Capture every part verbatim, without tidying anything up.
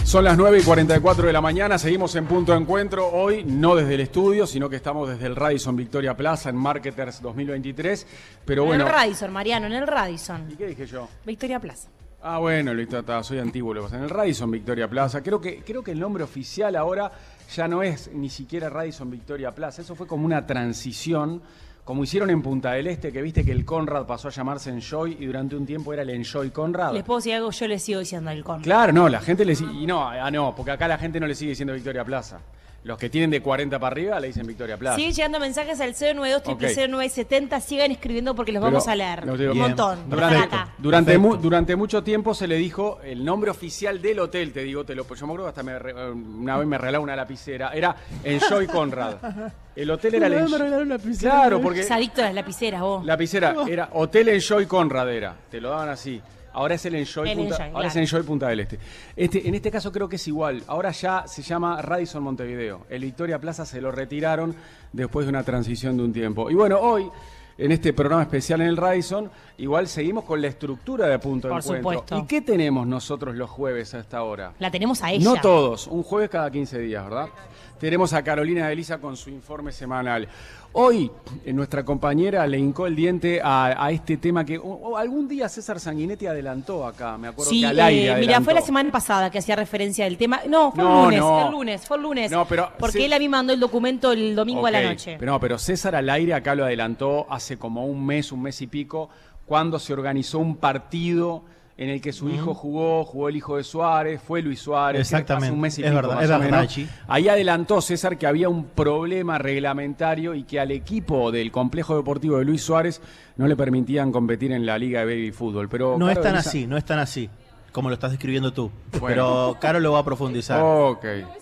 Son las nueve y cuarenta y cuatro de la mañana, seguimos en Punto de Encuentro, hoy no desde el estudio, sino que estamos desde el Radisson Victoria Plaza en Marketers dos mil veintitrés, pero bueno... En el Radisson, Mariano, en el Radisson. ¿Y qué dije yo? Victoria Plaza. Ah, bueno, listo, soy antiguo, lo que pasa. En el Radisson Victoria Plaza, creo que, creo que el nombre oficial ahora ya no es ni siquiera Radisson Victoria Plaza, eso fue como una transición, como hicieron en Punta del Este, que viste que el Conrad pasó a llamarse Enjoy y durante un tiempo era el Enjoy Conrad. Les puedo decir algo, yo le sigo diciendo el Conrad. Claro, no, la gente le sigue, y no, ah, no, porque acá la gente no le sigue diciendo Victoria Plaza. Los que tienen de cuarenta para arriba le dicen Victoria Plaza. Siguen llegando mensajes al cero nueve dos, cero cero nueve siete cero, sigan escribiendo porque los Pero, vamos a leer. Digo, un montón. Durante, acá. Durante, mu, durante mucho tiempo se le dijo el nombre oficial del hotel, te digo, te lo, yo me acuerdo que hasta me, una vez me regalaba una lapicera, era Enjoy Conrad. El hotel era el Enjoy. Claro, porque... Es adicto a las lapiceras, vos. Lapicera, era Hotel Enjoy Conrad era, te lo daban así. Ahora es el Enjoy, el Punta, Enjoy, ahora claro. es el Enjoy Punta del Este. este. En este caso creo que es igual. Ahora ya se llama Radisson Montevideo. El Victoria Plaza se lo retiraron después de una transición de un tiempo. Y bueno, hoy, en este programa especial en el Radisson, igual seguimos con la estructura de Punto de Por Encuentro. Supuesto. ¿Y qué tenemos nosotros los jueves a esta hora? La tenemos a ella. No todos, un jueves cada quince días, ¿verdad? Tenemos a Carolina de Elisa con su informe semanal. Hoy, eh, nuestra compañera le hincó el diente a, a este tema que o, o algún día César Sanguinetti adelantó acá, me acuerdo sí, que al aire eh, adelantó. Mira, fue la semana pasada que hacía referencia del tema. No, fue no, el lunes, no. fue el lunes, fue el lunes. No, pero porque sí. él a mí mandó el documento el domingo Okay, a la noche. Pero no, pero César al aire acá lo adelantó hace como un mes, un mes y pico, cuando se organizó un partido en el que su mm. hijo jugó, jugó el hijo de Suárez, fue Luis Suárez. Exactamente, hace un mes y es pico, verdad, más es o verdad. menos. Ahí adelantó César que había un problema reglamentario y que al equipo del complejo deportivo de Luis Suárez no le permitían competir en la Liga de Baby Fútbol. Pero no claro, es tan Elisa... así, no es tan así, como lo estás describiendo tú. Bueno. Pero Caro lo va a profundizar. Ok.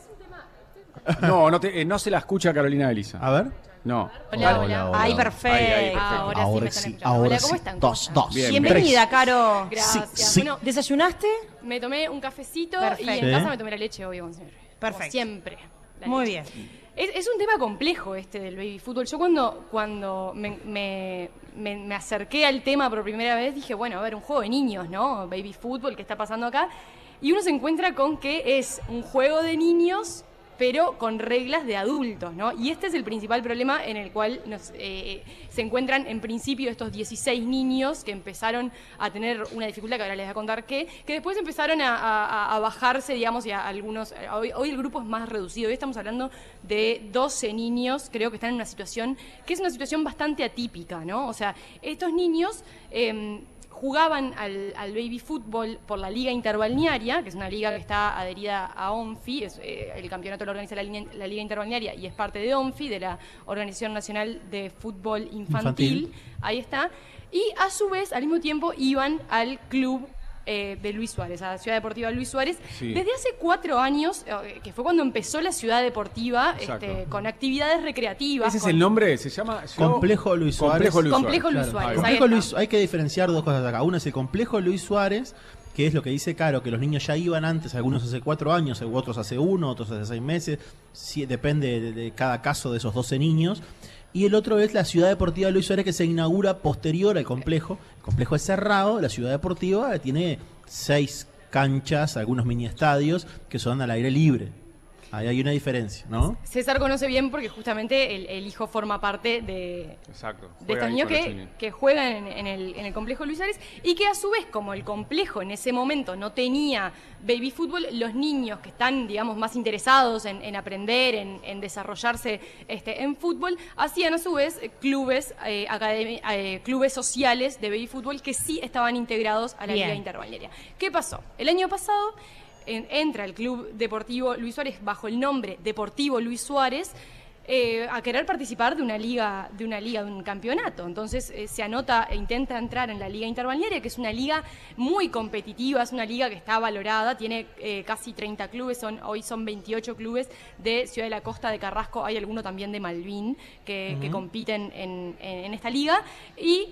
No, no, te, eh, no se la escucha Carolina de Elisa. A ver. No. Hola, hola. Ay, perfecto. Ahí, ahí, perfecto. Ah, ahora, Ahora sí, sí, me están ahora Hola, ¿cómo sí. están? Dos, dos. Bien, Bienvenida, Caro. Gracias. Sí, sí. Bueno, ¿Desayunaste? me tomé un cafecito Perfecto. y en Sí. casa me tomé la leche, obvio, como siempre. Perfecto. Como siempre. la Muy leche. bien. Es, es un tema complejo este del baby fútbol. Yo cuando, cuando me, me, me, me acerqué al tema por primera vez dije, bueno, a ver, un juego de niños, ¿no? Baby fútbol, ¿qué está pasando acá? Y uno se encuentra con que es un juego de niños, pero con reglas de adultos, ¿no? Y este es el principal problema en el cual nos, eh, se encuentran en principio estos dieciséis niños que empezaron a tener una dificultad, que ahora les voy a contar qué, que después empezaron a, a, a bajarse, digamos, y a algunos... Hoy, hoy el grupo es más reducido, hoy estamos hablando de doce niños, creo que están en una situación que es una situación bastante atípica, ¿no? O sea, estos niños... Eh, jugaban al, al baby fútbol por la Liga Interbalnearia, que es una liga que está adherida a ONFI, es, eh, el campeonato lo organiza la, la Liga Interbalnearia y es parte de ONFI, de la Organización Nacional de Fútbol Infantil, Infantil. Ahí está, y a su vez, al mismo tiempo, iban al club eh, de Luis Suárez, a la Ciudad Deportiva Luis Suárez, sí. Desde hace cuatro años, eh, que fue cuando empezó la Ciudad Deportiva, este, con actividades recreativas. ¿Ese con... es el nombre? ¿Se llama? Complejo Luis Suárez. Complejo Luis Complejo Suárez. Luis Suárez. Claro. Complejo Luis, hay que diferenciar dos cosas acá. Uno es el Complejo Luis Suárez, que es lo que dice Caro, que los niños ya iban antes, algunos hace cuatro años, otros hace uno, otros hace seis meses, sí, depende de, de cada caso de esos doce niños. Y el otro es la Ciudad Deportiva Luis Suárez, que se inaugura posterior al complejo. El complejo es cerrado, la Ciudad Deportiva tiene seis canchas, algunos mini estadios que son al aire libre. Ahí hay una diferencia, ¿no? César conoce bien porque justamente el, el hijo forma parte de, Exacto, de estos niños que, que juegan en, en, el, en el complejo Luis Suárez y que a su vez, como el complejo en ese momento no tenía baby fútbol, los niños que están, digamos, más interesados en, en aprender, en, en desarrollarse este, en fútbol, hacían a su vez clubes, eh, academi- eh, clubes sociales de baby fútbol que sí estaban integrados a la Bien. Liga Interbalnearia. ¿Qué pasó? El año pasado... En, entra el Club Deportivo Luis Suárez bajo el nombre Deportivo Luis Suárez eh, a querer participar de una liga, de una liga, de un campeonato. Entonces eh, se anota e intenta entrar en la Liga Interbalnearia, que es una liga muy competitiva, es una liga que está valorada, tiene eh, casi treinta clubes, son, hoy son veintiocho clubes de Ciudad de la Costa, de Carrasco, hay alguno también de Malvin que, uh-huh. que compiten en, en, en esta liga y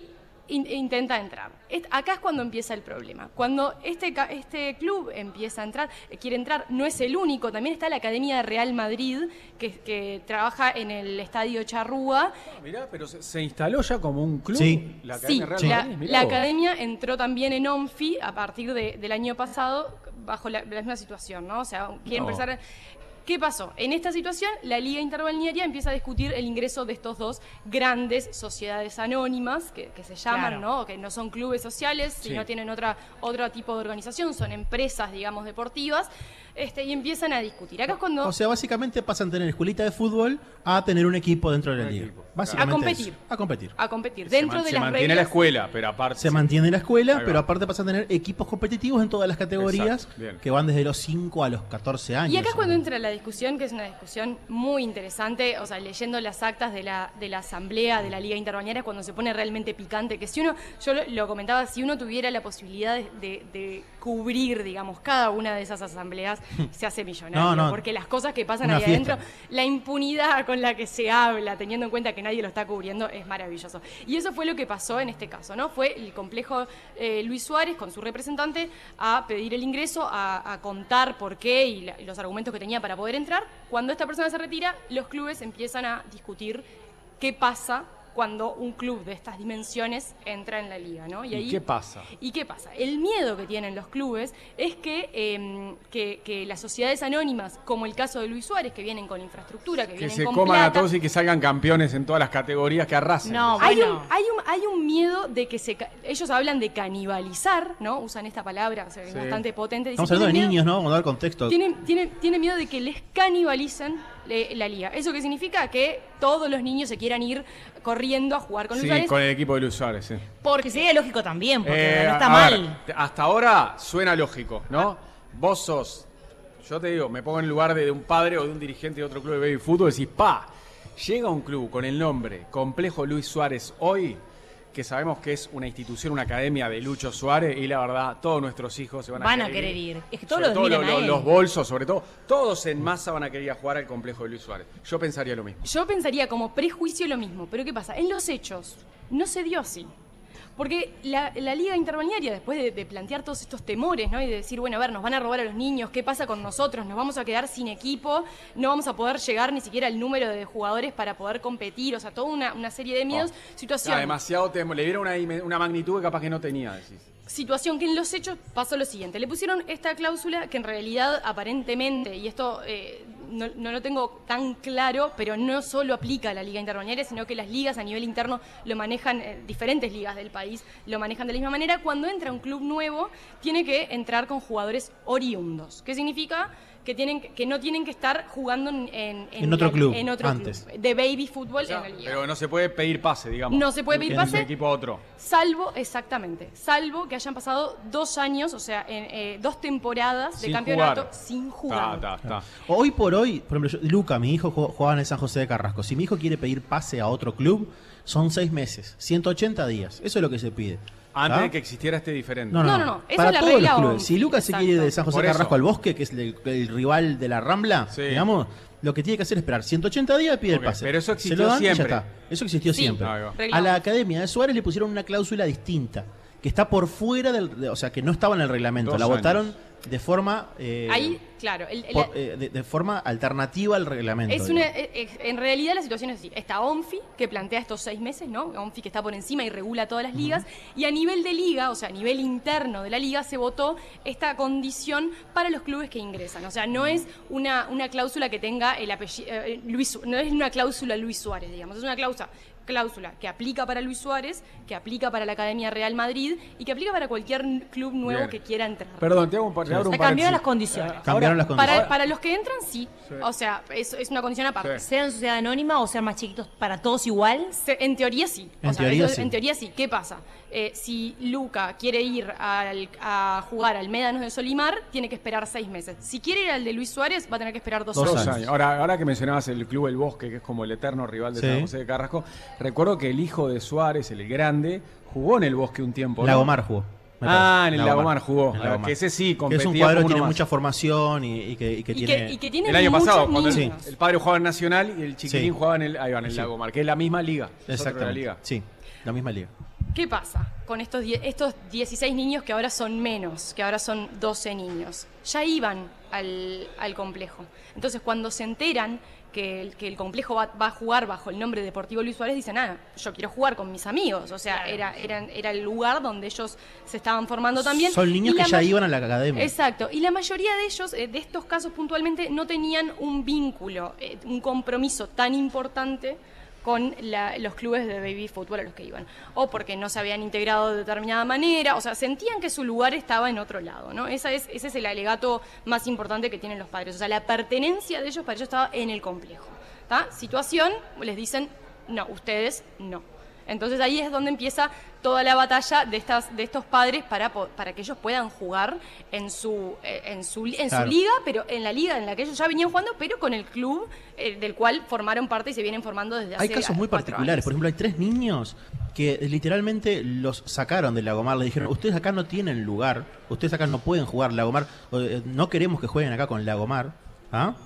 in, intenta entrar. Es, acá es cuando empieza el problema. Cuando este, este club empieza a entrar, eh, quiere entrar, no es el único, también está la Academia de Real Madrid, que, que trabaja en el Estadio Charrúa. Ah, mirá, pero se, se instaló ya como un club. Sí, la Academia sí, Real la, Madrid. Mirá la vos. Academia entró también en ONFI a partir de, del año pasado, bajo la, la misma situación, ¿no? O sea, quieren No. empezar... ¿Qué pasó? En esta situación, la Liga Interbalnearia empieza a discutir el ingreso de estos dos grandes sociedades anónimas, que, que se llaman, Claro. ¿no? Que no son clubes sociales, Sí. sino tienen otra, otro tipo de organización, son empresas, digamos, deportivas, este, y empiezan a discutir. Acá es cuando... O sea, básicamente pasan a tener escuelita de fútbol a tener un equipo dentro de la Un liga. equipo. Básicamente A competir. eso. A competir. a competir. Se Dentro man- de se las mantiene reglas... la escuela, pero aparte... Se mantiene la escuela, Ahí va. pero aparte pasan a tener equipos competitivos en todas las categorías Exacto, bien. que van desde los cinco a los catorce años. Y acá es cuando entra la discusión, que es una discusión muy interesante, o sea, leyendo las actas de la, de la asamblea de la Liga Interbalnearia, cuando se pone realmente picante, que si uno, yo lo, lo comentaba, si uno tuviera la posibilidad de, de- de cubrir, digamos, cada una de esas asambleas, se hace millonario, No, no. porque las cosas que pasan Una ahí fiesta. adentro, la impunidad con la que se habla, teniendo en cuenta que nadie lo está cubriendo, es maravilloso. Y eso fue lo que pasó en este caso, ¿no? Fue el complejo eh, Luis Suárez con su representante a pedir el ingreso, a, a contar por qué y, la- y los argumentos que tenía para poder entrar. Cuando esta persona se retira, los clubes empiezan a discutir qué pasa cuando un club de estas dimensiones entra en la liga, ¿no? ¿Y ahí, qué pasa? ¿Y qué pasa? El miedo que tienen los clubes es que, eh, que, que las sociedades anónimas, como el caso de Luis Suárez, que vienen con infraestructura, que, Que vienen se con coman plata, a todos y que salgan campeones en todas las categorías, que arrasen. No, hay, Bueno. un, hay, un, hay un miedo de que se... ca- Ellos hablan de canibalizar, ¿no? Usan esta palabra, o sea, es Sí. bastante potente. Dicen, Estamos hablando de "Tienen miedo- niños, ¿no? Vamos a dar contexto. Tienen, tienen, tienen miedo de que les canibalicen le- la liga. ¿Eso qué significa? Que todos los niños se quieran ir corriendo a jugar con Sí, Luis Suárez. con el equipo de Luis Suárez, sí. Porque sería lógico también, porque Eh, no está a mal. ver, hasta ahora suena lógico, ¿no? Vos sos, yo te digo, me pongo en el lugar de, de un padre o de un dirigente de otro club de baby fútbol y decís, pa, llega un club con el nombre Complejo Luis Suárez hoy, que sabemos que es una institución, una academia de Lucho Suárez, y la verdad, todos nuestros hijos se van a, Van a querer, querer ir. Es que todos Sobre los todo miran lo- a lo- él. los bolsos, sobre todo, todos en masa van a querer ir a jugar al Complejo de Luis Suárez. Yo pensaría lo mismo. Yo pensaría como prejuicio lo mismo, pero ¿qué pasa? En los hechos no se dio así. Porque la, la Liga Interbalnearia, después de, de plantear todos estos temores, ¿no? Y de decir, bueno, a ver, nos van a robar a los niños, ¿qué pasa con nosotros? Nos vamos a quedar sin equipo, no vamos a poder llegar ni siquiera al número de jugadores para poder competir, o sea, toda una, una serie de miedos. Oh. Situación, Ah, demasiado temo, le dieron una, dime- una magnitud que capaz que no tenía, decís. situación que en los hechos pasó lo siguiente. Le pusieron esta cláusula que en realidad, aparentemente, y esto eh, no, no lo tengo tan claro, pero no solo aplica a la Liga Interbalnearia, sino que las ligas a nivel interno lo manejan, eh, diferentes ligas del país lo manejan de la misma manera. Cuando entra un club nuevo, tiene que entrar con jugadores oriundos. ¿Qué significa? Que, tienen, que no tienen que estar jugando en, en, En otro la- club, en otro antes. club, de baby fútbol O sea, en la liga. pero no se puede pedir pase, digamos. No se puede pedir De pase. un equipo a otro. Salvo, exactamente, salvo que hayan pasado dos años, o sea, en, eh, dos temporadas de Sin campeonato jugar. sin jugar. Ta, ta, ta. Hoy por hoy, por ejemplo, yo- Luca, mi hijo, jugó- jugaba en el San José de Carrasco. Si mi hijo quiere pedir pase a otro club, son seis meses, ciento ochenta días. Eso es lo que se pide. Antes ¿Ah? de que existiera este diferente. No, no, No, no. no, no. Esa Para es la todos regla los clubes. ONFI, Si Lucas se exacto. quiere ir de San José Por de Carrasco eso. al Bosque, que es el, el rival de la Rambla, Sí. digamos, lo que tiene que hacer es esperar ciento ochenta días y pide Ok, el pase. pero eso Se existió lo dan y ya siempre. está. Eso existió Sí. siempre. Ahí va. Regla A la ONFI. Academia de Suárez le pusieron una cláusula distinta, que está por fuera del... de- o sea, que no estaba en el reglamento. Dos la años. votaron de forma... eh, Ahí, claro, el- el- por- eh, de, de forma alternativa al reglamento. es una, digamos. eh, eh, en realidad la situación es así. Está ONFI, que plantea estos seis meses, ¿no? ONFI que está por encima y regula todas las ligas. Y a nivel de liga, o sea, a nivel interno de la liga, se votó esta condición para los clubes que ingresan. O sea, no es una, una cláusula que tenga el apellido... eh, Luis, Su- no es una cláusula Luis Suárez, digamos. Es una cláusula... cláusula que aplica para Luis Suárez, que aplica para la Academia Real Madrid y que aplica para cualquier club nuevo Bien. que quiera entrar. Perdón, te hago un, par- te abro un Se cambiaron las paréntesis. condiciones. Cambiaron las condiciones. Para, para los que entran, sí. Sí. O sea, es, es una condición aparte. Sí. Sean sociedad anónima o sean más chiquitos, para todos igual. Se- En teoría sí. O En sea, teoría eso- sí. En teoría sí. ¿Qué pasa? Eh, si Luca quiere ir al- a jugar al Médanos de Solimar, tiene que esperar seis meses. Si quiere ir al de Luis Suárez, va a tener que esperar dos, Dos Dos años. años. Ahora, ahora que mencionabas el Club El Bosque, que es como el eterno rival de Sí. San José de Carrasco, recuerdo que el hijo de Suárez, el grande, jugó en el Bosque un tiempo. ¿no? Lagomar jugó. me Ah, parece. en el Lagomar jugó. En Ah, Lagomar. que ese sí Que competía es un cuadro que como tiene uno mucha más. formación y, y que, y que Y tiene... que, y que tiene El año muchos pasado, cuando el, niños. el padre jugaba en Nacional y el chiquitín Sí. jugaba en el, ahí va, en el Sí. Lagomar, que es la misma liga. Es otro de la Exactamente. liga. Sí, la misma liga. ¿Qué pasa con estos, die- estos dieciséis niños que ahora son menos, que ahora son doce niños? Ya iban al, al complejo. Entonces, cuando se enteran que el, que el complejo va, va a jugar bajo el nombre Deportivo Luis Suárez, dicen, ah, yo quiero jugar con mis amigos. O sea, era, era, era el lugar donde ellos se estaban formando también. Son niños Y que la ya ma- iban a la academia. Exacto. Y la mayoría de ellos, eh, de estos casos puntualmente, no tenían un vínculo, eh, un compromiso tan importante con la- los clubes de baby fútbol a los que iban, o porque no se habían integrado de determinada manera, o sea, sentían que su lugar estaba en otro lado, ¿no? Esa es, ese es el alegato más importante que tienen los padres, o sea, la pertenencia de ellos para ellos estaba en el complejo, ¿tá? Situación, les dicen, no, ustedes no. Entonces ahí es donde empieza toda la batalla de estas de estos padres para, po- para que ellos puedan jugar en su eh, en su en Claro. su liga, pero en la liga en la que ellos ya venían jugando, pero con el club eh, del cual formaron parte y se vienen formando desde hace Hay casos muy cuatro particulares. años. Por ejemplo, hay tres niños que eh, literalmente los sacaron del Lagomar. Le dijeron, ustedes acá no tienen lugar, ustedes acá no pueden jugar Lagomar, eh, no queremos que jueguen acá con Lagomar. ¿Ah?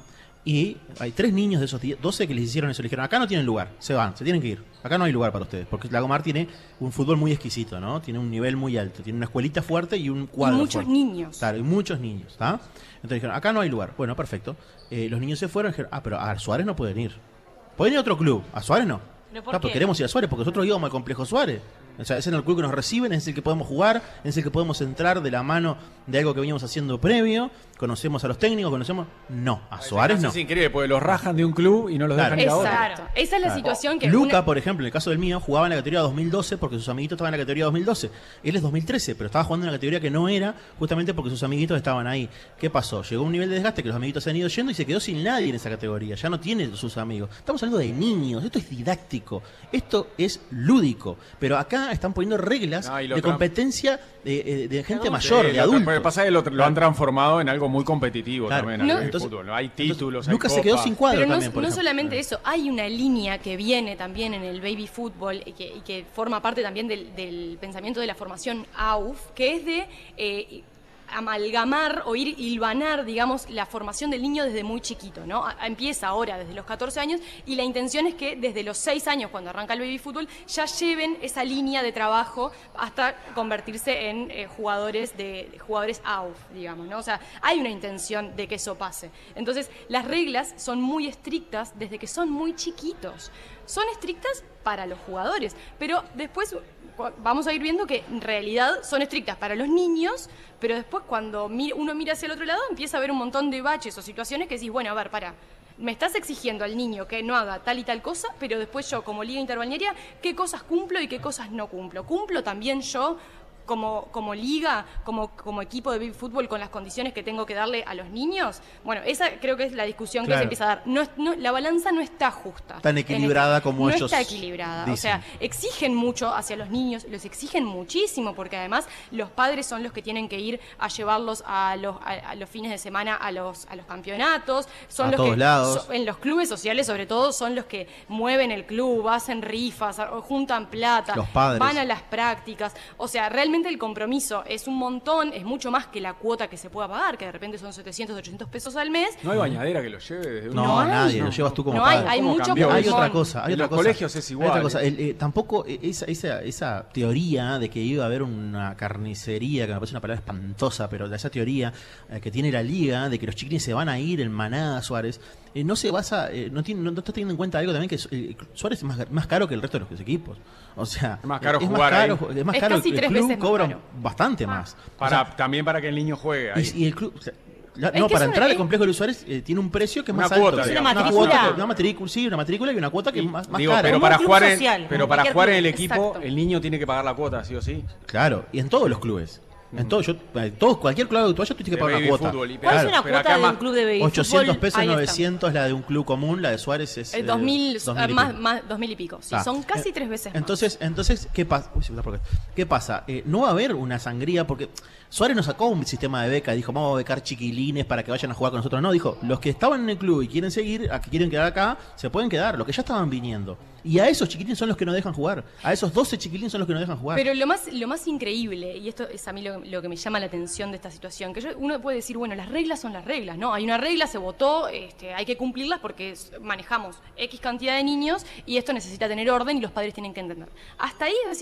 Y hay tres niños de esos diez, doce que les hicieron eso. Le dijeron, acá no tienen lugar, se van, se tienen que ir. Acá no hay lugar para ustedes. Porque Lagomar tiene un fútbol muy exquisito, ¿no? Tiene un nivel muy alto. Tiene una escuelita fuerte y un cuadro Y muchos fuerte. niños. Claro, y muchos niños. ¿Ah? Entonces dijeron, acá no hay lugar. Bueno, perfecto. Eh, los niños se fueron y dijeron, ah, pero a Suárez no pueden ir. Pueden ir a otro club, a Suárez no. ¿Pero por Claro, porque qué? queremos ir a Suárez, porque nosotros íbamos al complejo Suárez. O sea, es en el club que nos reciben, es el que podemos jugar, es el que podemos entrar de la mano de algo que veníamos haciendo previo. Conocemos a los técnicos, conocemos. No, a Suárez no. Es increíble, porque los rajan de un club y no los Claro. dejan ir a otro. Exacto. Esa es la situación que Luca, una- por ejemplo, en el caso del mío, jugaba en la categoría dos mil doce porque sus amiguitos estaban en la categoría dos mil doce. Él es dos mil trece, pero estaba jugando en la categoría que no era, justamente porque sus amiguitos estaban ahí. ¿Qué pasó? Llegó un nivel de desgaste que los amiguitos se han ido yendo y se quedó sin nadie en esa categoría. Ya no tiene sus amigos. Estamos hablando de niños, esto es didáctico, esto es lúdico. Pero acá están poniendo reglas Ah, y lo de tran- competencia de, de- de gente Sí, mayor, de lo- adultos. Lo que pasa es que lo, lo han transformado en algo muy competitivo Claro. también. al No. baby Entonces- fútbol. Hay entonces, títulos, hay Lucas se quedó copas. sin cuadro Pero no, también, por no ejemplo. solamente eso, hay una línea que viene también en el baby fútbol y que, y que forma parte también del, del pensamiento de la formación A U F, que es de eh, amalgamar o ir hilvanar, digamos, la formación del niño desde muy chiquito, ¿no? A- empieza ahora desde los catorce años y la intención es que desde los seis años, cuando arranca el baby fútbol, ya lleven esa línea de trabajo hasta convertirse en eh, jugadores de, de jugadores A U F, digamos, ¿no? O sea, hay una intención de que eso pase. Entonces, las reglas son muy estrictas desde que son muy chiquitos. Son estrictas para los jugadores, pero después cu- vamos a ir viendo que en realidad son estrictas para los niños, pero después cuando mi- uno mira hacia el otro lado empieza a haber un montón de baches o situaciones que decís, bueno, a ver, para, me estás exigiendo al niño que no haga tal y tal cosa, pero después yo como liga interbalnearia, ¿qué cosas cumplo y qué cosas no cumplo? ¿Cumplo también yo como, como liga, como, como equipo de baby fútbol con las condiciones que tengo que darle a los niños? Bueno, esa creo que es la discusión que Claro. se empieza a dar. No, es- no- la balanza no está justa. Tan equilibrada En este- como no ellos está equilibrada. O dicen. sea, exigen mucho hacia los niños, los exigen muchísimo, porque además los padres son los que tienen que ir a llevarlos a los, a, a los fines de semana a los, a los campeonatos, son A los todos que lados. so- en los clubes sociales sobre todo son los que mueven el club, hacen rifas, a- juntan plata, Los padres. van a las prácticas. O sea, realmente el compromiso es un montón, es mucho más que la cuota que se pueda pagar, que de repente son setecientos, ochocientos pesos al mes. No hay bañadera que lo lleve desde un No, No hay. nadie, lo No. llevas tú como No hay, padre. hay ¿Cómo mucho cambió? Hay pulmón. otra cosa, hay En otra los cosa. colegios es Hay igual. otra cosa. El, eh, tampoco eh, esa, esa, esa teoría de que iba a haber una carnicería, que me parece una palabra espantosa, pero de esa teoría eh, que tiene la liga, de que los chiquilines se van a ir en manada, Suárez, eh, no se basa, eh, no, tiene, no, no está teniendo en cuenta algo también, que eh, Suárez es más, más caro que el resto de los equipos. O sea, Es más caro es jugar más ahí. caro, es más Es caro, casi el tres club veces más cobra caro. bastante más. O Para, sea, también para que el niño juegue ahí. y, y el club... o sea, la- Es no, que para es entrar una- al complejo de Luis Suárez eh, tiene un precio que es Una más alto. cuota, que- digamos. ¿Una Una matrícula? cuota, una matrícula, sí, una matrícula y una cuota que Y- es más, más digo, cara. pero Como para un club jugar, en- social, pero como para cualquier jugar en club. el equipo, Exacto. el niño tiene que pagar la cuota, sí o sí. Claro, y en todos los clubes. En todo, yo, en todo, cualquier club de Uruguayo tú tienes que De pagar baby una cuota. fútbol, y- ¿Cuál Claro, es una pero cuota acá de más- un club de baby ochocientos fútbol? pesos, Ahí está. novecientos la de un club común, la de Suárez es... Eh, eh, dos mil, dos mil y más, pico. más, dos mil y pico. Sí, Ah, son casi eh, tres veces más. Entonces, entonces ¿qué pasa? Uy, se me está por acá. ¿Qué pasa? Eh, no va a haber una sangría porque Suárez nos sacó un sistema de beca, dijo, vamos a becar chiquilines para que vayan a jugar con nosotros. No, dijo, los que estaban en el club y quieren seguir, a que quieren quedar acá, se pueden quedar, los que ya estaban viniendo. Y a esos chiquilines son los que nos dejan jugar. A esos doce chiquilines son los que nos dejan jugar. Pero lo más, lo más increíble, y esto es a mí lo, lo que me llama la atención de esta situación, que yo- uno puede decir, bueno, las reglas son las reglas, ¿no? Hay una regla, se votó, este, hay que cumplirlas porque es- manejamos X cantidad de niños y esto necesita tener orden y los padres tienen que entender. Hasta ahí es decir,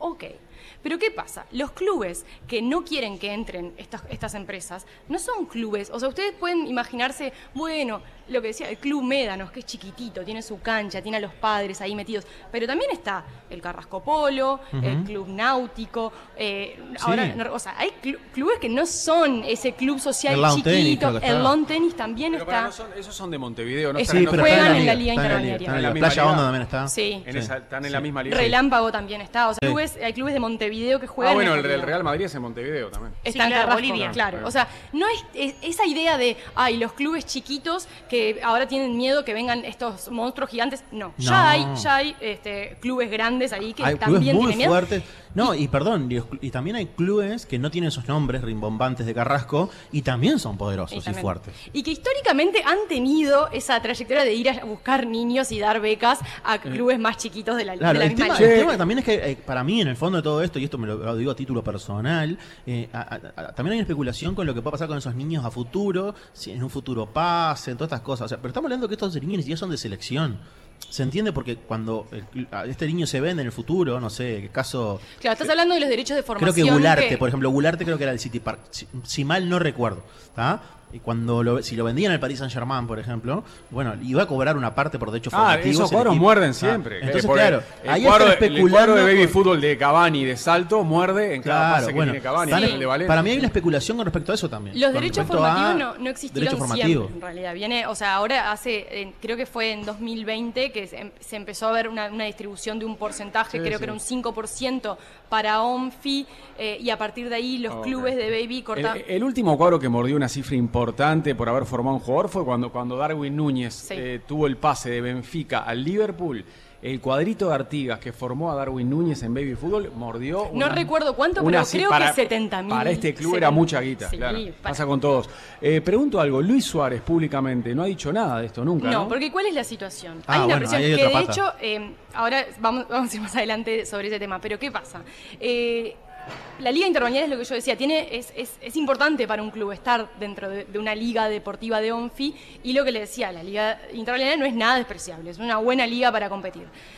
Ok. Pero ¿qué pasa? Los clubes que no quieren que entren estas, estas empresas no son clubes. O sea, ustedes pueden imaginarse, bueno, lo que decía, el Club Médanos, que es chiquitito, tiene su cancha, tiene a los padres ahí metidos. Pero también está el Carrasco Polo, uh-huh. el Club Náutico. Eh, sí. Ahora, no, o sea, hay cl- clubes que no son ese club social el chiquito. El lawn tennis también pero está. No son, esos son de Montevideo, ¿no? Es, están sí, en pero juegan en, en la Liga Interbalnearia. En la, la Playa Honda también está. Sí. En esa, están en la misma liga. Relámpago también está. O sea, sí. clubes, hay clubes de Montevideo que juegan. Ah, bueno, el, el Real Madrid es en Montevideo también. Está sí, en claro, Bolivia. Claro. O sea, no es, es esa idea de, ay, los clubes chiquitos que ahora tienen miedo que vengan estos monstruos gigantes. No, no. ya hay, ya hay este, clubes grandes ahí que hay también clubes muy tienen miedo. Fuertes. No, y, y perdón, y, y también hay clubes que no tienen esos nombres rimbombantes de Carrasco y también son poderosos y, y fuertes. Y que históricamente han tenido esa trayectoria de ir a buscar niños y dar becas a clubes eh. más chiquitos de la, claro, de la el misma tema, el tema también es que eh, para mí, en el fondo de todo esto, y esto me lo, lo digo a título personal, eh, a, a, a, también hay una especulación con lo que puede pasar con esos niños a futuro, si en un futuro pasen, todas estas cosas. O sea, pero estamos hablando que estos niños ni siquiera son de selección. Se entiende porque cuando el, este niño se vende en el futuro, no sé, el caso... Claro, estás hablando de los derechos de formación. Creo que Gularte, que... por ejemplo, Gularte creo que era del City Park, si, si mal no recuerdo, ¿está? Y cuando lo, si lo vendían al Paris Saint-Germain, por ejemplo, bueno, iba a cobrar una parte por derechos ah, formativos. Esos cuadros muerden siempre. Ah, entonces, eh, claro, el ahí cuadro, está especulando. El cuadro de baby fútbol de Cavani de salto muerde en cada claro, pase bueno, que tiene Cavani. sí. El de Valencia. Para mí hay una especulación con respecto a eso también. Los derechos formativos no, no existieron siempre, en realidad. Viene, o sea, ahora hace, eh, creo que fue en dos mil veinte que se, se empezó a ver una, una distribución de un porcentaje, sí, creo sí. que era un cinco por ciento para ONFI, eh, y a partir de ahí los okay. clubes de baby cortaban. El, el último cuadro que mordió una cifra importante por haber formado un jugador fue cuando, cuando Darwin Núñez sí. eh, tuvo el pase de Benfica al Liverpool. El cuadrito de Artigas que formó a Darwin Núñez en baby fútbol mordió una, no recuerdo cuánto, pero creo para, que setenta mil. Para este club setenta era mucha guita, sí, claro. Para... Pasa con todos. Eh, pregunto algo, Luis Suárez públicamente no ha dicho nada de esto nunca, ¿no? No, porque ¿cuál es la situación? Ah, hay una bueno, presión hay que otra de pata. hecho, eh, ahora vamos, vamos a ir más adelante sobre ese tema, pero ¿qué pasa? Eh... La Liga Interbalnearia es lo que yo decía, tiene, es, es, es importante para un club estar dentro de, de una liga deportiva de ONFI, y lo que le decía, la Liga Interbalnearia no es nada despreciable, es una buena liga para competir.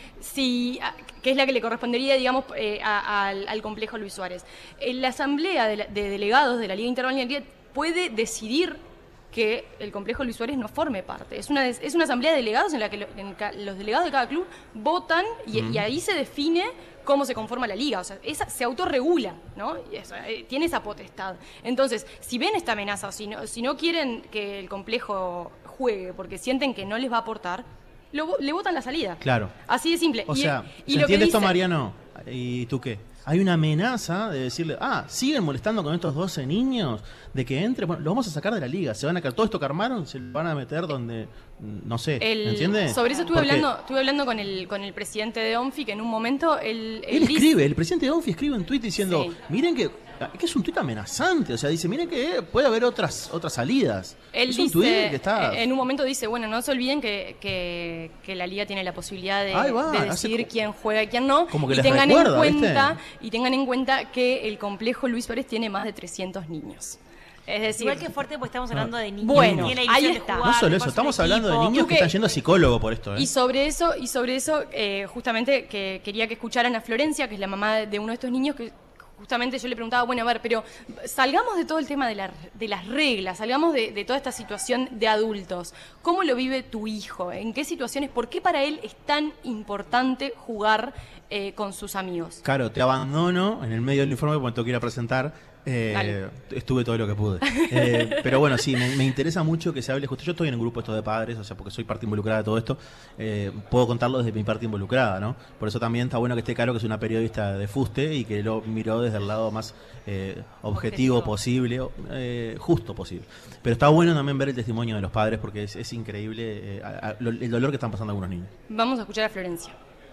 Si, que es la que le correspondería, digamos, eh, a, a, al, al complejo Luis Suárez. En la asamblea de, la, de delegados de la Liga Interbalnearia puede decidir que el complejo Luis Suárez no forme parte. Es una, es una asamblea de delegados en la que lo, en ca, los delegados de cada club votan y, mm. y ahí se define cómo se conforma la liga. O sea, esa se autorregula, ¿no? Y eso, eh, tiene esa potestad. Entonces, si ven esta amenaza o si no, si no quieren que el complejo juegue porque sienten que no les va a aportar, lo, le votan la salida. Claro. Así de simple. O y, sea, y ¿se lo entiende que dice, esto, Mariano? ¿Y tú qué? Hay una amenaza de decirle, ah, siguen molestando con estos doce niños, de que entre, bueno, los vamos a sacar de la liga, se van a todo esto que armaron, se lo van a meter donde, no sé, el, ¿entiendes? Sobre eso estuve hablando, estuve hablando con el con el presidente de ONFI, que en un momento él, él, él escribe, el presidente de ONFI escribe un tuit diciendo, sí. miren que, que es un tuit amenazante, o sea, dice, miren que puede haber otras otras salidas. Él es dice, un tuit que está... en un momento dice, bueno, no se olviden que, que, que la liga tiene la posibilidad de, va, de decidir hace... quién juega y quién no, Como que y les tengan recuerda, en cuenta ¿viste? y tengan en cuenta que el complejo Luis Suárez tiene más de trescientos niños. Es decir, igual que fuerte, pues estamos hablando de niños. Bueno, que ahí está. Jugar, no solo eso, estamos hablando de niños que, que están yendo a psicólogo por esto. ¿eh? Y sobre eso, y sobre eso eh, justamente que quería que escucharan a Florencia, que es la mamá de uno de estos niños, que justamente yo le preguntaba, bueno, a ver, pero salgamos de todo el tema de, la, de las reglas, salgamos de, de toda esta situación de adultos. ¿Cómo lo vive tu hijo? ¿En qué situaciones? ¿Por qué para él es tan importante jugar eh, con sus amigos? Claro, te abandono en el medio del informe porque tengo que ir a presentar. Eh, estuve todo lo que pude. Eh, pero bueno, sí, me, me interesa mucho que se hable justo. Yo estoy en un grupo esto de padres, o sea, porque soy parte involucrada de todo esto. Eh, puedo contarlo desde mi parte involucrada, ¿no? Por eso también está bueno que esté Caro, que es una periodista de fuste y que lo miró desde el lado más eh, objetivo, objetivo posible, eh, justo posible. Pero está bueno también ver el testimonio de los padres porque es, es increíble eh, a, a, lo, el dolor que están pasando algunos niños. Vamos a escuchar a Florencia.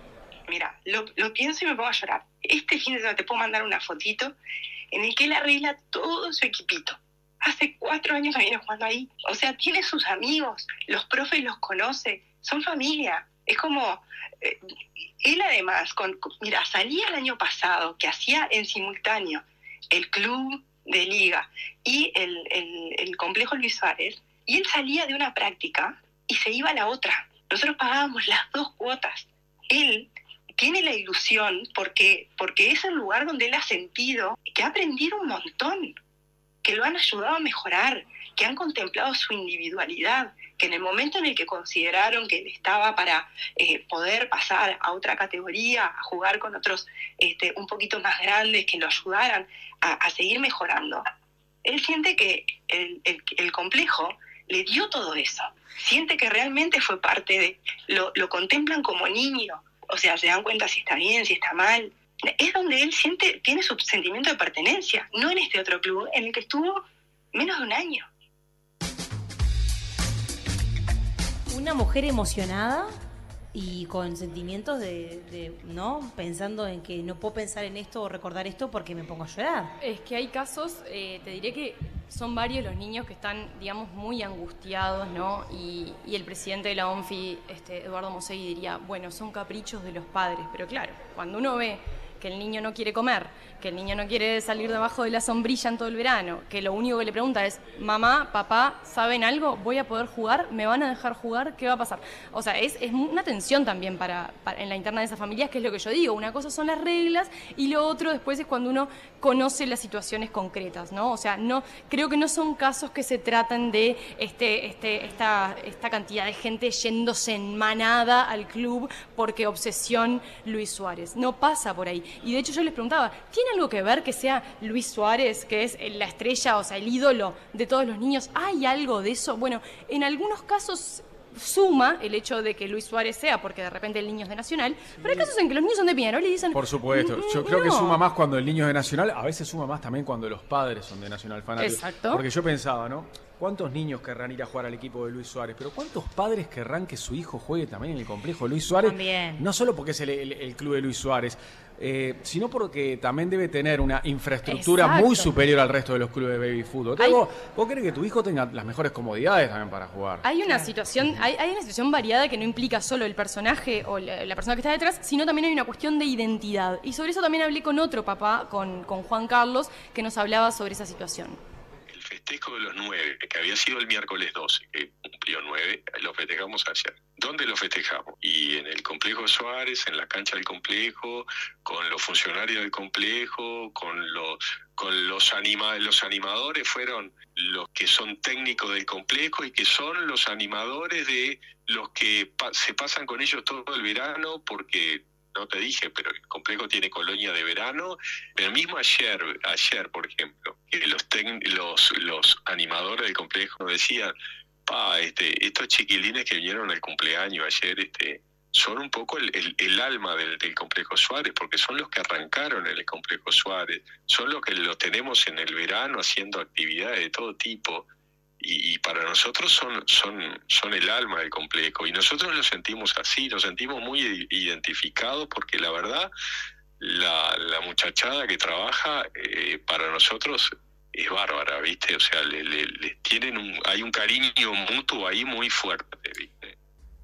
Mira, lo, lo pienso y me pongo a llorar. Este fin de semana te puedo mandar una fotito en el que él arregla todo su equipito. Hace cuatro años que viene jugando ahí. O sea, tiene sus amigos, los profes los conoce, son familia. Es como, eh, él además, con, mira, salía el año pasado, que hacía en simultáneo el club de liga y el, el, el complejo Luis Suárez, y él salía de una práctica y se iba a la otra. Nosotros pagábamos las dos cuotas. Él tiene la ilusión porque, porque es el lugar donde él ha sentido que ha aprendido un montón, que lo han ayudado a mejorar, que han contemplado su individualidad, que en el momento en el que consideraron que él estaba para eh, poder pasar a otra categoría, a jugar con otros este, un poquito más grandes, que lo ayudaran a, a seguir mejorando, él siente que el, el, el complejo le dio todo eso. Siente que realmente fue parte de... Lo, lo contemplan como niño, o sea, se dan cuenta si está bien, si está mal. Es donde él siente, tiene su sentimiento de pertenencia, no en este otro club en el que estuvo menos de un año. Una mujer emocionada y con sentimientos de, de, ¿no? Pensando en que no puedo pensar en esto o recordar esto porque me pongo a llorar. Es que hay casos, eh, te diré que son varios los niños que están, digamos, muy angustiados, ¿no? Y, y el presidente de la O N F I, este, Eduardo Mosegui, diría, bueno, son caprichos de los padres. Pero claro, cuando uno ve que el niño no quiere comer, que el niño no quiere salir debajo de la sombrilla en todo el verano, que lo único que le pregunta es, mamá, papá, ¿saben algo? ¿Voy a poder jugar? ¿Me van a dejar jugar? ¿Qué va a pasar? O sea, es, es una tensión también para, para en la interna de esas familias, que es lo que yo digo. Una cosa son las reglas y lo otro después es cuando uno conoce las situaciones concretas, ¿no? O sea, no, creo que no son casos que se tratan de este, este, esta, esta cantidad de gente yéndose en manada al club porque obsesión Luis Suárez. No pasa por ahí. Y de hecho yo les preguntaba, ¿tiene algo que ver que sea Luis Suárez, que es la estrella, o sea, el ídolo de todos los niños? ¿Hay algo de eso? Bueno, en algunos casos suma el hecho de que Luis Suárez sea, porque de repente el niño es de Nacional, sí. Pero hay casos en que los niños son de Peñarol y dicen... Por supuesto, yo creo no. que suma más cuando el niño es de Nacional, a veces suma más también cuando los padres son de Nacional fanáticos. Exacto. Porque yo pensaba, ¿no? ¿Cuántos niños querrán ir a jugar al equipo de Luis Suárez? Pero ¿cuántos padres querrán que su hijo juegue también en el complejo Luis Suárez? También. No solo porque es el, el, el club de Luis Suárez, eh, sino porque también debe tener una infraestructura Exacto. muy superior al resto de los clubes de baby fútbol. Hay... ¿Vos, ¿Vos querés que tu hijo tenga las mejores comodidades también para jugar? Hay una situación, hay, hay una situación variada que no implica solo el personaje o la, la persona que está detrás, sino también hay una cuestión de identidad. Y sobre eso también hablé con otro papá, con, con Juan Carlos, que nos hablaba sobre esa situación. Festejo de los nueve, que había sido el miércoles doce, que cumplió nueve, lo festejamos ayer. ¿Dónde lo festejamos? Y en el complejo Suárez, en la cancha del complejo, con los funcionarios del complejo, con los, con los, anima, los animadores, fueron los que son técnicos del complejo y que son los animadores de los que pa- se pasan con ellos todo el verano, porque... No te dije, pero el complejo tiene colonia de verano. Pero mismo ayer, ayer por ejemplo, que los, tec- los los animadores del complejo decían, pa, este, estos chiquilines que vinieron al cumpleaños ayer, este, son un poco el, el, el alma del, del complejo Suárez, porque son los que arrancaron en el complejo Suárez, son los que lo tenemos en el verano haciendo actividades de todo tipo. Y, y para nosotros son, son, son el alma del complejo, y nosotros lo sentimos así, nos sentimos muy identificados, porque la verdad, la, la muchachada que trabaja eh, para nosotros es bárbara, ¿viste? O sea, le, le, les tienen un, hay un cariño mutuo ahí muy fuerte, ¿viste?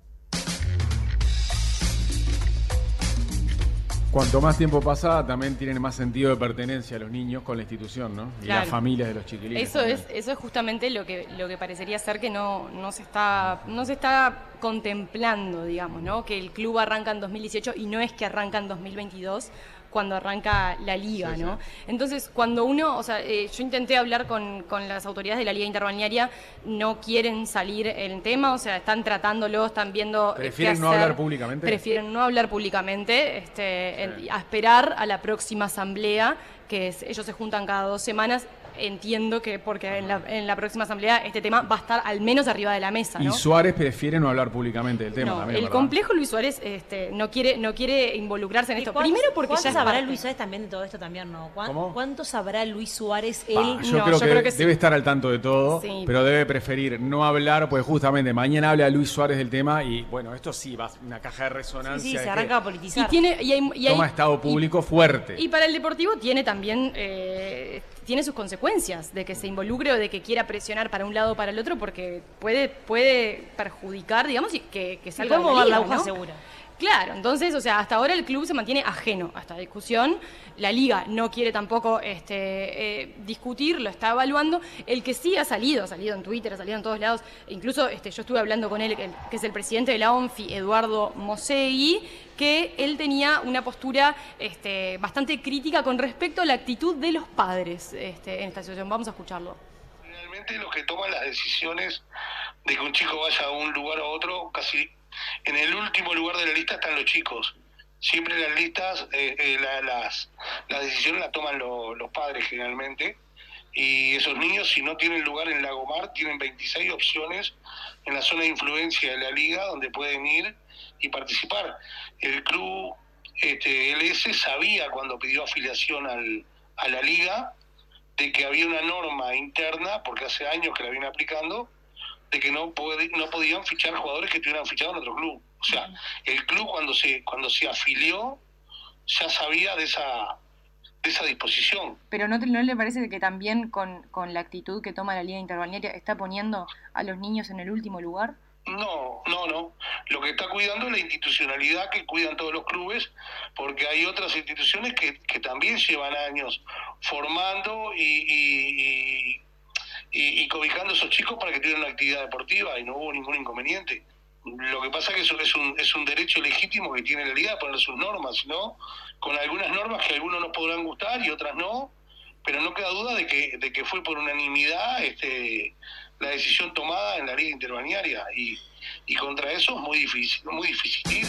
Cuanto más tiempo pasa, también tienen más sentido de pertenencia a los niños con la institución, ¿no? Y claro. las familias de los chiquilines. Eso es, eso es justamente lo que, lo que parecería ser que no, no se está, no se está contemplando, digamos, ¿no? Que el club arranca en dos mil dieciocho y no es que arranca en dos mil veintidós cuando arranca la liga, sí, ¿no? Sí. Entonces, cuando uno, o sea, eh, yo intenté hablar con, con las autoridades de la Liga Interbalnearia, no quieren salir en tema, o sea, están tratándolo, están viendo ¿Prefieren qué no hacer, hablar públicamente? Prefieren no hablar públicamente, este, sí. en, a esperar a la próxima asamblea, que es, ellos se juntan cada dos semanas. Entiendo que porque en la, en la próxima asamblea este tema va a estar al menos arriba de la mesa, ¿no? Y Suárez prefiere no hablar públicamente del tema no, también, el ¿verdad? complejo Luis Suárez este, no quiere no quiere involucrarse en esto. Primero porque ya sabrá parte. Luis Suárez también de todo esto también, ¿no? ¿Cuánto, ¿Cómo? ¿Cuánto sabrá Luis Suárez él? Ah, yo, no, creo, yo que creo que sí. debe estar al tanto de todo, sí. Pero debe preferir no hablar, porque justamente mañana habla Luis Suárez del tema y bueno, esto sí va a ser una caja de resonancia. Sí, sí, de se arranca a politizar. Y tiene y hay, y hay, toma estado público y, fuerte. Y para el Deportivo tiene también eh, tiene sus consecuencias de que se involucre o de que quiera presionar para un lado o para el otro, porque puede puede perjudicar, digamos, y que, que salga de la la liga, aguja ¿no? segura. Claro, entonces, o sea, hasta ahora el club se mantiene ajeno a esta discusión. La liga no quiere tampoco este, eh, discutir, lo está evaluando. El que sí ha salido, ha salido en Twitter, ha salido en todos lados. Incluso este, yo estuve hablando con él, que, que es el presidente de la ONFI, Eduardo Mosegui, que él tenía una postura este, bastante crítica con respecto a la actitud de los padres este, en esta situación. Vamos a escucharlo. Realmente los que toman las decisiones de que un chico vaya a un lugar a otro, casi en el último lugar de la lista están los chicos. Siempre las listas, eh, eh, la, las, las decisiones las toman lo, los padres generalmente, y esos niños, si no tienen lugar en Lagomar, tienen veintiséis opciones en la zona de influencia de la liga donde pueden ir y participar. El club este, L S sabía cuando pidió afiliación al, a la liga de que había una norma interna, porque hace años que la viene aplicando, de que no, puede, no podían fichar jugadores que estuvieran fichados en otro club. O sea, el club cuando se cuando se afilió ya sabía de esa de esa disposición. Pero ¿no, te, no le parece que también con, con la actitud que toma la Liga Interbalnearia está poniendo a los niños en el último lugar? No, no, no. Lo que está cuidando es la institucionalidad que cuidan todos los clubes, porque hay otras instituciones que, que también llevan años formando y, y, y, y, y cobijando a esos chicos para que tuvieran una actividad deportiva, y no hubo ningún inconveniente. Lo que pasa es que eso es un, es un derecho legítimo que tiene la Liga de poner sus normas, ¿no? Con algunas normas que a algunos nos podrán gustar y otras no, pero no queda duda de que, de que fue por unanimidad este, la decisión tomada en la Liga Interbalnearia, y, y contra eso es muy difícil, muy difícil.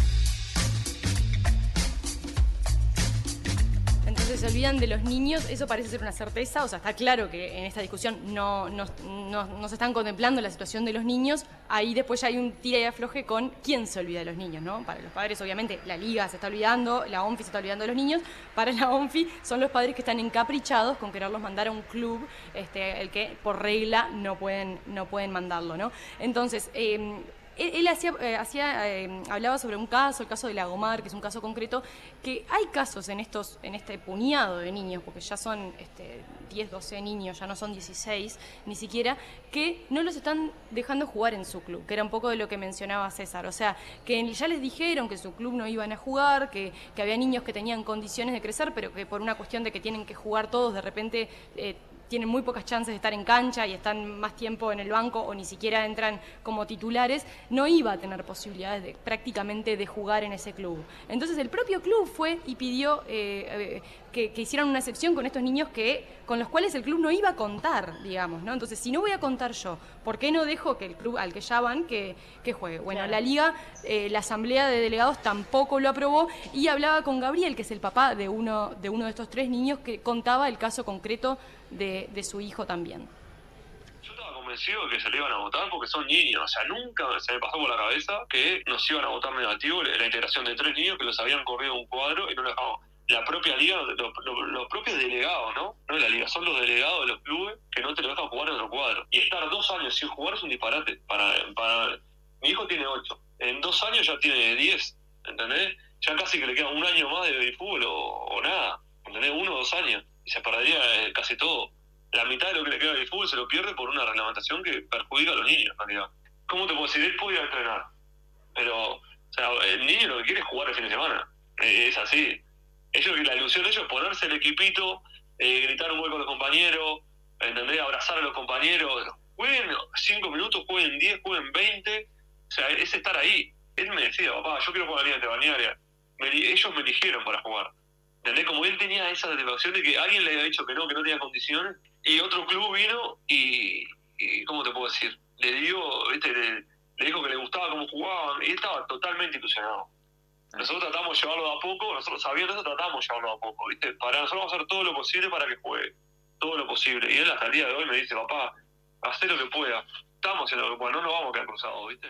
Entonces se olvidan de los niños, eso parece ser una certeza, o sea, está claro que en esta discusión no, no, no, no se están contemplando la situación de los niños, ahí después ya hay un tira y afloje con quién se olvida de los niños, ¿no? Para los padres, obviamente, la Liga se está olvidando, la ONFI se está olvidando de los niños, para la ONFI son los padres que están encaprichados con quererlos mandar a un club, este, el que por regla no pueden, no pueden mandarlo, ¿no? Entonces, eh, Él, él hacía, eh, hacía eh, hablaba sobre un caso, el caso de Lagomar, que es un caso concreto, que hay casos en estos en este puñado de niños, porque ya son este, diez, doce niños, ya no son dieciséis ni siquiera, que no los están dejando jugar en su club, que era un poco de lo que mencionaba César. O sea, que ya les dijeron que su club no iban a jugar, que, que había niños que tenían condiciones de crecer, pero que por una cuestión de que tienen que jugar todos, de repente eh, tienen muy pocas chances de estar en cancha y están más tiempo en el banco o ni siquiera entran como titulares, no iba a tener posibilidades de, prácticamente de jugar en ese club. Entonces el propio club fue y pidió eh, eh, que, que hicieran una excepción con estos niños que, con los cuales el club no iba a contar, digamos, ¿no? Entonces, si no voy a contar yo, ¿por qué no dejo que el club al que ya van que, que juegue? Bueno, claro. La Liga, eh, la Asamblea de Delegados tampoco lo aprobó, y hablaba con Gabriel, que es el papá de uno de, uno de estos tres niños, que contaba el caso concreto de, de su hijo también. Yo estaba convencido de que se le iban a votar porque son niños. O sea, nunca se me pasó por la cabeza que nos iban a votar negativo la integración de tres niños que los habían corrido un cuadro y no los dejamos. La propia liga, los, los, los propios delegados, ¿no? No la liga, son los delegados de los clubes que no te lo dejan jugar en otro cuadro. Y estar dos años sin jugar es un disparate. Para, para Mi hijo tiene ocho. En dos años ya tiene diez, ¿entendés? Ya casi que le queda un año más de, de fútbol o, o nada, ¿entendés? Uno o dos años. Y se perdería eh, casi todo. La mitad de lo que le queda de fútbol se lo pierde por una reglamentación que perjudica a los niños, en realidad. ¿Cómo te puedo decir? Él podía entrenar, pero o sea, el niño lo que quiere es jugar el fin de semana. Eh, es así. Ellos, la ilusión de ellos es ponerse el equipito, eh, gritar un gol con los compañeros, ¿entendés? Abrazar a los compañeros. Jueguen cinco minutos, jueguen diez, jueguen veinte. O sea, es estar ahí. Él me decía, papá, yo quiero jugar a la Liga Interbalnearia. Me, ellos me eligieron para jugar. ¿Entendés? Como él tenía esa satisfacción de que alguien le había dicho que no, que no tenía condiciones, y otro club vino y, y ¿cómo te puedo decir? Le dio, ¿viste? Le, le dijo que le gustaba cómo jugaban, y él estaba totalmente ilusionado. Nosotros tratamos de llevarlo de a poco, nosotros sabiendo eso tratamos de llevarlo de a poco, ¿viste? Para nosotros vamos a hacer todo lo posible para que juegue, todo lo posible. Y él hasta el día de hoy me dice, papá, haz lo que pueda, estamos en lo que pueda, no nos vamos a quedar cruzados, ¿viste?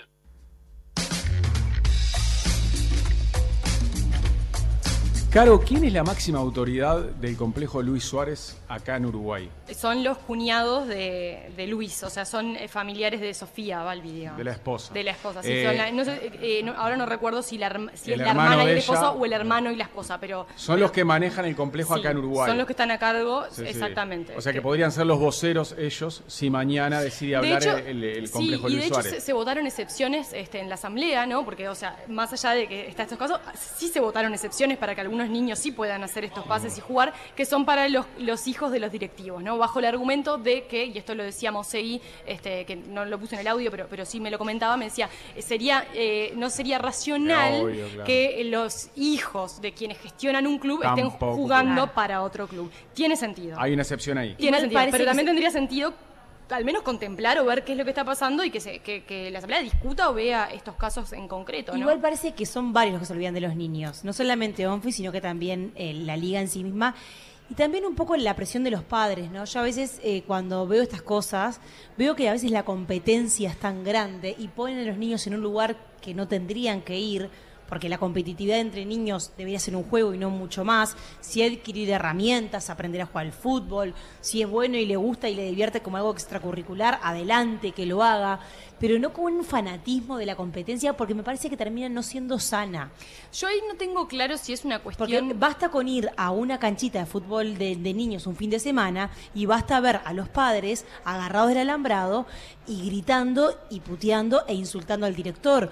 Caro, ¿quién es la máxima autoridad del complejo Luis Suárez acá en Uruguay? Son los cuñados de, de Luis, o sea, son eh, familiares de Sofía Balbi, digamos. De la esposa. De la esposa, sí. Eh, son la- no sé, eh, no- ahora no recuerdo si, la, herma- si es el la hermano hermana y de la esposa ella. o el hermano y la esposa, pero... Son los que manejan el complejo sí, acá en Uruguay. son los que están a cargo, Sí, sí. exactamente. O sea que Este, podrían ser los voceros ellos si mañana decide De hablar hecho, el, el sí, complejo y de Luis hecho Suárez. se, se votaron excepciones este, en la asamblea, ¿no? Porque, o sea, más allá de que está estos casos, sí se votaron excepciones para que algunos niños sí puedan hacer estos pases y jugar, que son para los, los hijos de los directivos, ¿no? Bajo el argumento de que, y esto lo decía Mosei, este, que no lo puse en el audio, pero, pero sí me lo comentaba, me decía, eh, sería, eh, no sería racional Era obvio, claro. que los hijos de quienes gestionan un club estén Tampoco, jugando claro. para otro club. Tiene sentido. Hay una excepción ahí. Tiene Igual sentido, parece pero que también se- tendría sentido al menos contemplar o ver qué es lo que está pasando y que, se, que, que la asamblea discuta o vea estos casos en concreto, ¿no? Igual parece que son varios los que se olvidan de los niños. No solamente Onfi, sino que también eh, la liga en sí misma. Y también un poco la presión de los padres, ¿no? Yo a veces eh, cuando veo estas cosas, veo que a veces la competencia es tan grande y ponen a los niños en un lugar que no tendrían que ir, porque la competitividad entre niños debería ser un juego y no mucho más. Si adquirir herramientas, aprender a jugar al fútbol, si es bueno y le gusta y le divierte como algo extracurricular, adelante, que lo haga, pero no con un fanatismo de la competencia, porque me parece que termina no siendo sana. Yo ahí no tengo claro si es una Porque cuestión... basta con ir a una canchita de fútbol de, de niños un fin de semana y basta ver a los padres agarrados del alambrado y gritando y puteando e insultando al director.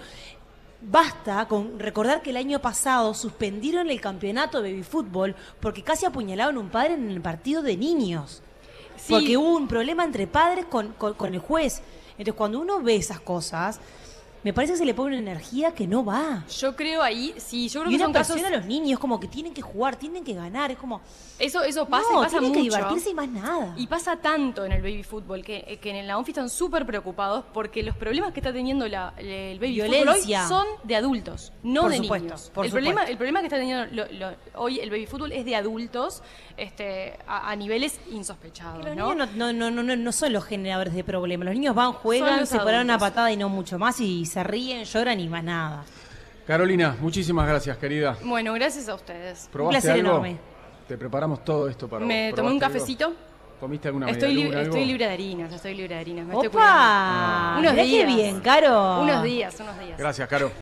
Basta con recordar que el año pasado suspendieron el campeonato de baby fútbol porque casi apuñalaron a un padre en el partido de niños. Sí. Porque hubo un problema entre padres con, con, con el juez. Entonces, cuando uno ve esas cosas, me parece que se le pone una energía que no va. Yo creo ahí, sí, yo creo Y que una son casos... presión a los niños, como que tienen que jugar, tienen que ganar, es como... Eso, eso pasa no, y pasa tienen mucho. que divertirse y más nada. Y pasa tanto en el baby fútbol que, que en la ONFI están súper preocupados porque los problemas que está teniendo la- el baby Violencia. fútbol hoy son de adultos, no Por de supuesto, niños. por el, problema, supuesto. el problema que está teniendo lo- lo- hoy el baby fútbol es de adultos este, a, a niveles insospechados. Los ¿no? niños no, no, no, no, no son los generadores de problemas. Los niños van, Son juegan, los se paran una adultos. patada y no mucho más, y se ríen, lloran y más nada. Carolina, muchísimas gracias, querida. Bueno, gracias a ustedes. ¿Probaste placer algo? enorme. Te preparamos todo esto para Me vos. tomé un ¿Probaste algo? cafecito. ¿Comiste alguna Estoy, medialuna, libre, algo? estoy libre de harinas, estoy libre de harinas. Me estoy cuidando. ¡Opa! Unos Mirá qué días. bien, Caro. Unos días, unos días. Gracias, Caro.